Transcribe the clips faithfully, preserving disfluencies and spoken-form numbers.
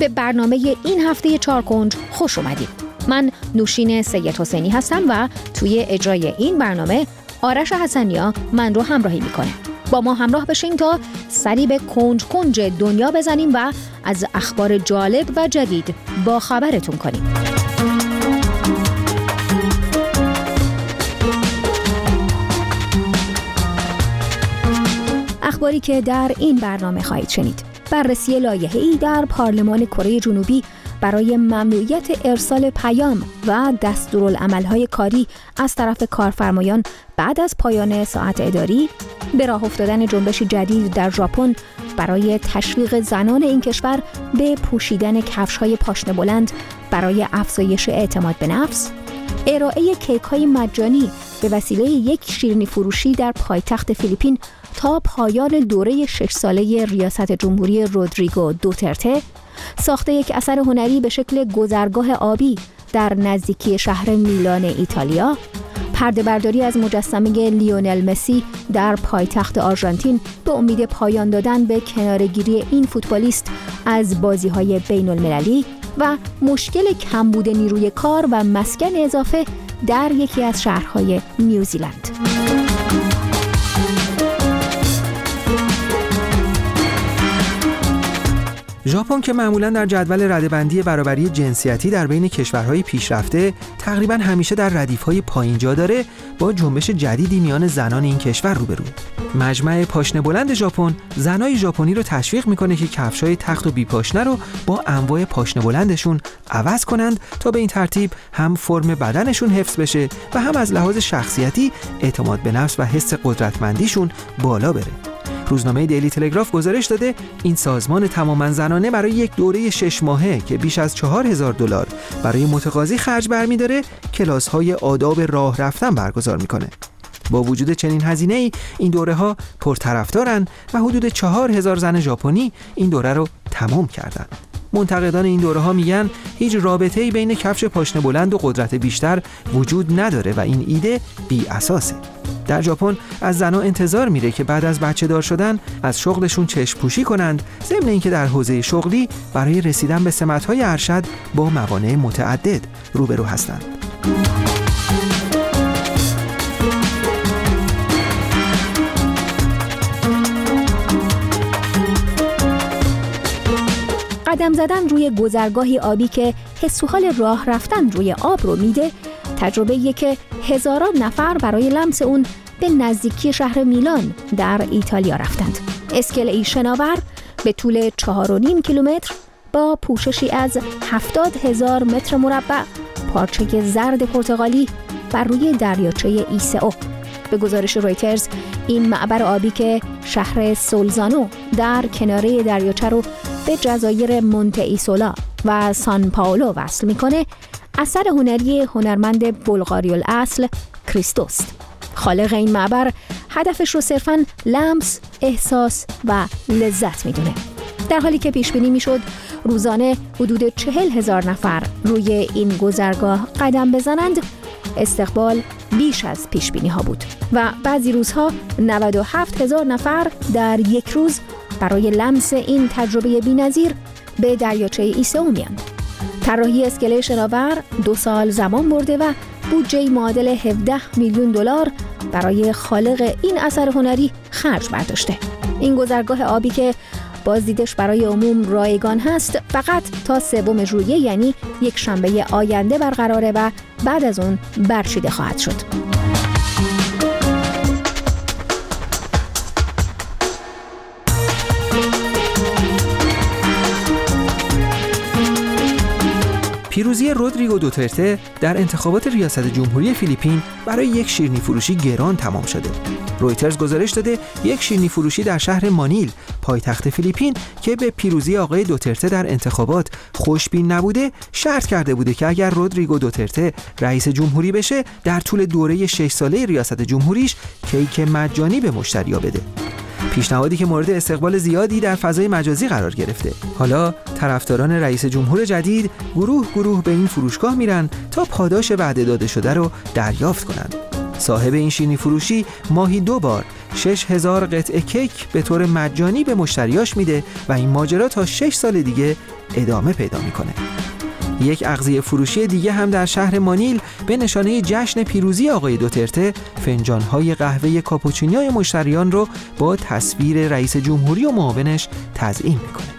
به برنامه این هفته چارکنج خوش اومدید. من نوشین سید حسینی هستم و توی اجرای این برنامه آرش حسنیا من رو همراهی میکنه. با ما همراه بشین تا سری به کنج کنج دنیا بزنیم و از اخبار جالب و جدید با خبرتون کنیم. اخباری که در این برنامه خواهید شنید: بررسی لایحه‌ای در پارلمان کره جنوبی برای ممنوعیت ارسال پیام و دستورالعمل‌های کاری از طرف کارفرمایان بعد از پایان ساعت اداری، به راه افتادن جنبش جدید در ژاپن برای تشویق زنان این کشور به پوشیدن کفش‌های پاشنه بلند برای افزایش اعتماد به نفس، ارائه کیک‌های مجانی به وسیله یک شیرینی فروشی در پایتخت فیلیپین تا پایان دوره شش ساله ریاست جمهوری رودریگو دوترته، ساخت یک اثر هنری به شکل گذرگاه آبی در نزدیکی شهر میلان ایتالیا، پرده برداری از مجسمه لیونل مسی در پایتخت آرژانتین به امید پایان دادن به کناره‌گیری این فوتبالیست از بازی‌های بین‌المللی و مشکل کمبود نیروی کار و مسکن اضافه در یکی از شهرهای نیوزیلند. ژاپن که معمولاً در جدول رده‌بندی برابری جنسیتی در بین کشورهای پیشرفته تقریباً همیشه در ردیف‌های پایین جا داره، با جنبش جدیدی میان زنان این کشور روبروست. مجمع پاشنه بلند ژاپن زنای ژاپنی رو تشویق میکنه که کفش‌های تخت و بی پاشنه رو با انواع پاشنه بلندشون عوض کنند تا به این ترتیب هم فرم بدنشون حفظ بشه و هم از لحاظ شخصیتی اعتماد به نفس و حس قدرتمندیشون بالا بره. روزنامه دیلی تلگراف گزارش داده این سازمان تماماً زنانه برای یک دوره شش ماهه که بیش از چهار هزار دلار برای متقاضی خرج برمی‌داره، کلاس‌های آداب راه رفتن برگزار می‌کنه. با وجود چنین هزینه‌ای این دوره‌ها پرطرفدارن و حدود چهار هزار زن ژاپنی این دوره رو تمام کردن. منتقدان این دوره‌ها میگن هیچ رابطه‌ای بین کفش پاشنه بلند و قدرت بیشتر وجود نداره و این ایده بی اساسه. در ژاپن از زنها انتظار میره که بعد از بچه دار شدن از شغلشون چشم پوشی کنند، ضمن اینکه در حوزه شغلی برای رسیدن به سمت‌های ارشد با موانع متعدد روبرو هستند. قدم زدن روی گذرگاهی آبی که حس و حال راه رفتن روی آب رو میده، تجربه‌ایه که هزاران نفر برای لمس اون به نزدیکی شهر میلان در ایتالیا رفتند. اسکله‌ای شناور به طول چهار و نیم کیلومتر با پوششی از هفتاد هزار متر مربع پارچه زرد پرتغالی بر روی دریاچه ایسئو. به گزارش رویترز، این معبر آبی که شهر سولزانو در کناره دریاچه رو به جزایر مونته ایسولا و سان پائولو وصل میکنه، اثر هنری هنرمند بلغاری الاصل کریستوست. خالق این معبر هدفش رو صرفاً لمس، احساس و لذت میدونه. در حالی که پیش بینی میشد روزانه حدود چهل هزار نفر روی این گذرگاه قدم بزنند، استقبال بیش از پیش بینی ها بود و بعضی روزها نود و هفت هزار نفر در یک روز برای لمس این تجربه بی‌نظیر به دریاچه ایسئو میان. طراحی اسکله شناور دو سال زمان برده و بودجه معادل هفده میلیون دلار برای خالق این اثر هنری خرج برداشته. این گذرگاه آبی که بازدیدش برای عموم رایگان هست فقط تا سوم ژوئیه، یعنی یک شنبه آینده برقراره و بعد از اون برچیده خواهد شد. پیروزی رودریگو دوترته در انتخابات ریاست جمهوری فیلیپین برای یک شیرینی فروشی گران تمام شده. رویترز گزارش داده یک شیرینی فروشی در شهر مانیل، پایتخت فیلیپین، که به پیروزی آقای دوترته در انتخابات خوشبین نبوده، شرط کرده بوده که اگر رودریگو دوترته رئیس جمهوری بشه، در طول دوره شش ساله ریاست جمهوریش کیک مجانی به مشتری‌ها بده. پیشنهادی که مورد استقبال زیادی در فضای مجازی قرار گرفته. حالا طرفداران رئیس جمهور جدید گروه گروه به این فروشگاه میرن تا پاداش وعده داده شده رو دریافت کنند. صاحب این شیرینی فروشی ماهی دو بار شش هزار قطعه کیک به طور مجانی به مشتریاش میده و این ماجرا تا شش سال دیگه ادامه پیدا میکنه. یک اغذیه فروشی دیگه هم در شهر مانیل به نشانه جشن پیروزی آقای دوترته فنجان‌های قهوه کاپوچینوی مشتریان رو با تصویر رئیس جمهوری و معاونش تزیین میکنه.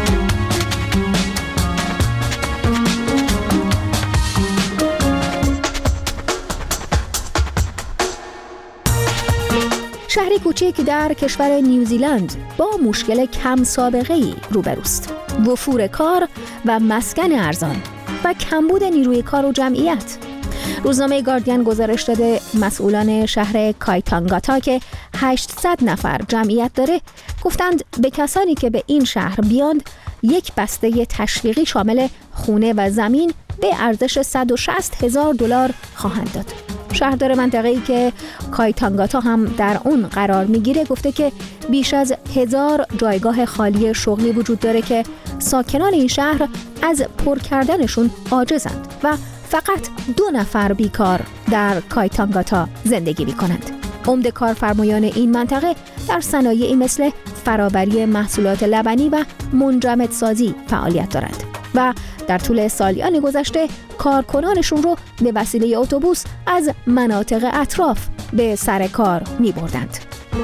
شهری کوچک در کشور نیوزیلند با مشکل کم سابقه‌ای روبروست: وفور کار و مسکن ارزان و کمبود نیروی کار و جمعیت. روزنامه گاردین گزارش داده مسئولان شهر کایتانگاتا که هشتصد نفر جمعیت داره گفتند به کسانی که به این شهر بیاند یک بسته تشویقی شامل خونه و زمین به ارزش صد و شصت هزار دلار خواهند داد. شهردار منطقه‌ای که کایتانگاتا هم در اون قرار میگیره گفته که بیش از هزار جایگاه خالی شغلی وجود داره که ساکنان این شهر از پر کردنشون عاجزند و فقط دو نفر بیکار در کایتانگاتا زندگی میکنند. عمده کارفرمایان این منطقه در صنایعی مثل فرآوری محصولات لبنی و منجمدسازی فعالیت دارند و در طول سالیان گذشته کارکنانشون رو به وسیله اتوبوس از مناطق اطراف به سر کار می بردند.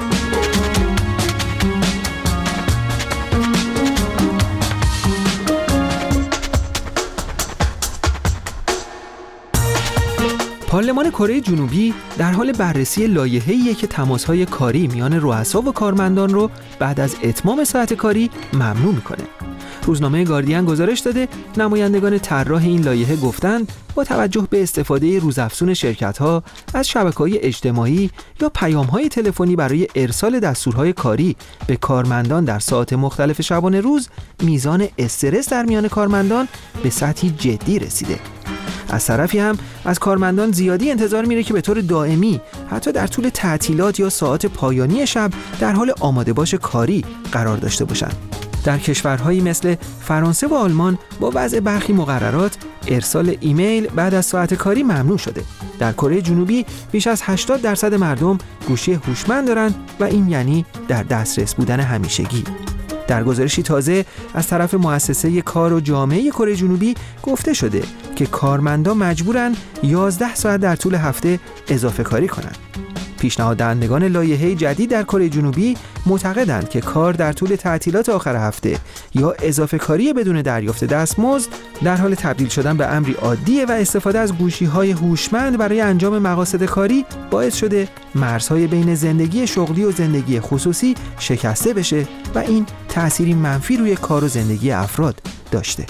پارلمان کره جنوبی در حال بررسی لایحه‌ایه که تماس‌های کاری میان رؤسا و کارمندان رو بعد از اتمام ساعت کاری ممنوع میکنه. روزنامه گاردین گزارش داده نمایندگان طراح این لایحه گفتند با توجه به استفاده روزافزون شرکت‌ها از شبکه‌های اجتماعی یا پیام‌های تلفنی برای ارسال دستورهای کاری به کارمندان در ساعات مختلف شبانه روز، میزان استرس در میان کارمندان به سطحی جدی رسیده. از طرفی هم از کارمندان زیادی انتظار میره که به طور دائمی حتی در طول تعطیلات یا ساعات پایانی شب در حال آماده باش کاری قرار داشته باشند. در کشورهایی مثل فرانسه و آلمان با وضع برخی مقررات ارسال ایمیل بعد از ساعت کاری ممنوع شده. در کره جنوبی بیش از هشتاد درصد مردم گوشی هوشمند دارند و این یعنی در دسترس بودن همیشگی. در گزارشی تازه از طرف مؤسسه کار و جامعه کره جنوبی گفته شده که کارمندان مجبورن یازده ساعت در طول هفته اضافه کاری کنند. پیشنهاد دهندگان لایحه جدید در کره جنوبی معتقدند که کار در طول تعطیلات آخر هفته یا اضافه کاری بدون دریافت دستمزد در حال تبدیل شدن به امری عادیه و استفاده از گوشی‌های هوشمند برای انجام مقاصد کاری باعث شده مرزهای بین زندگی شغلی و زندگی خصوصی شکسته بشه و این تأثیری منفی روی کار و زندگی افراد داشته.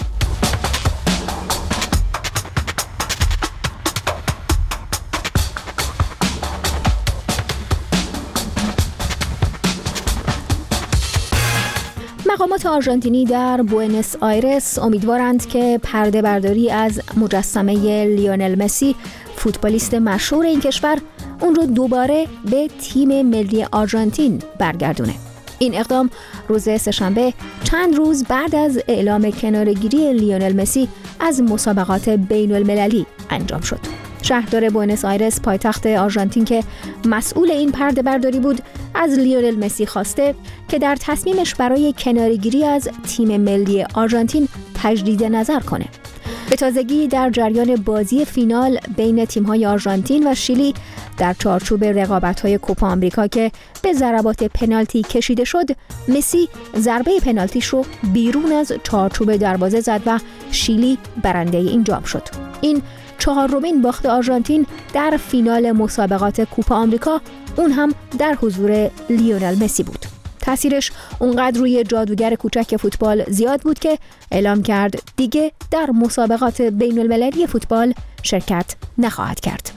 مقامات آرژانتینی در بوئنوس آیرس امیدوارند که پرده برداری از مجسمه لیونل مسی، فوتبالیست مشهور این کشور، اون رو دوباره به تیم ملی آرژانتین برگردونه. این اقدام روز سه‌شنبه چند روز بعد از اعلام کناره‌گیری لیونل مسی از مسابقات بین المللی انجام شد. شهردار بوئنوس آیرس پایتخت آرژانتین که مسئول این پرده برداری بود از لیونل مسی خواسته که در تصمیمش برای کناره‌گیری از تیم ملی آرژانتین تجدید نظر کنه. به تازگی در جریان بازی فینال بین تیم‌های آرژانتین و شیلی در چارچوب رقابت‌های کوپا آمریکا که به ضربات پنالتی کشیده شد، مسی ضربه پنالتیش رو بیرون از چارچوب دروازه زد و شیلی برنده این جام شد. این چهارمین باخت آرژانتین در فینال مسابقات کوپا آمریکا، اون هم در حضور لیونل مسی بود. تأثیرش اونقدر روی جادوگر کوچک فوتبال زیاد بود که اعلام کرد دیگه در مسابقات بین المللی فوتبال شرکت نخواهد کرد.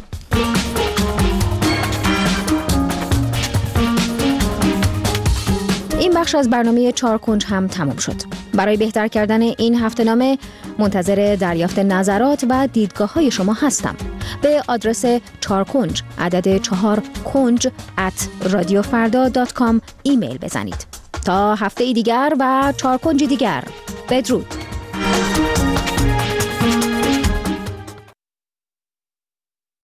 این بخش از برنامه چهار کنج هم تمام شد. برای بهتر کردن این هفته‌نامه منتظر دریافت نظرات و دیدگاه‌های شما هستم. به آدرس چهار کنج عدد چهار کنج ات رادیو فردا دات کام ایمیل بزنید. تا هفته دیگر و چهار کنج دیگر، بدرود.